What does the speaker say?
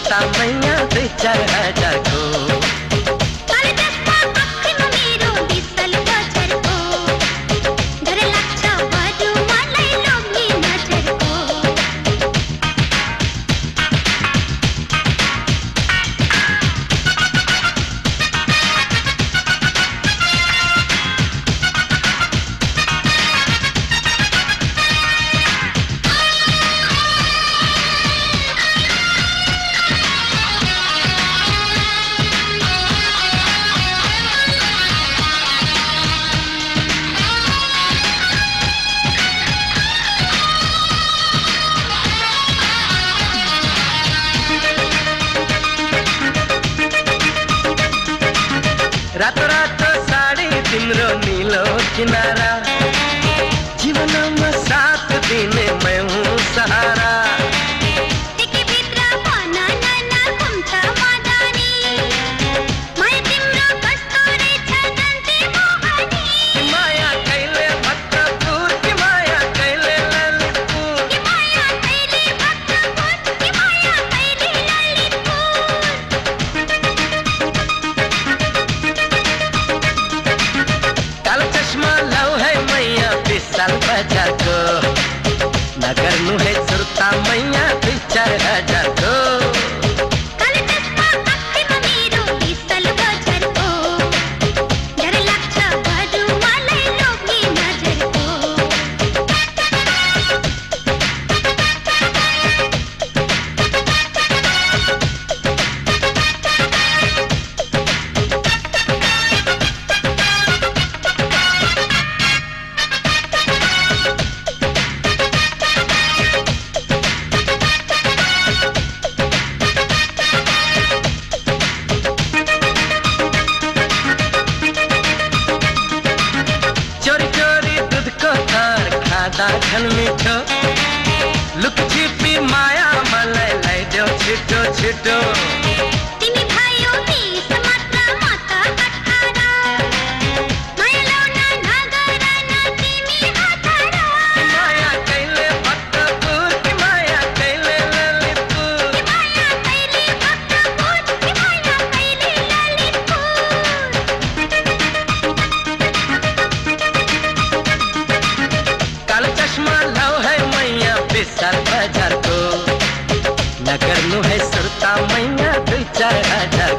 सुरता मैया 2-4 हजार को। रातो रातो साड़ी तिम्रो नीलो किनारा, जीवन में 7 दिन मैं हूँ सहारा। बाजार को नगर नु है सुरता मैया 2-4 हजार को। दाखन मीठो लुक छिपी माया मलाई लाई देऊ छिटो छिटो। तिमी भाइयो बिस मात्र माता 18 माया लाउन नगर न तिमी हातरा। माया कैले भक्तपुर कि माया कैले ललितपुर, कि माया कैले भक्तपुर कि माया कैले ललितपुर। कालो चश्मा लाओ है मैया विशाल बाजार को, नगर नु है सुरता मैया 2-4 हजार।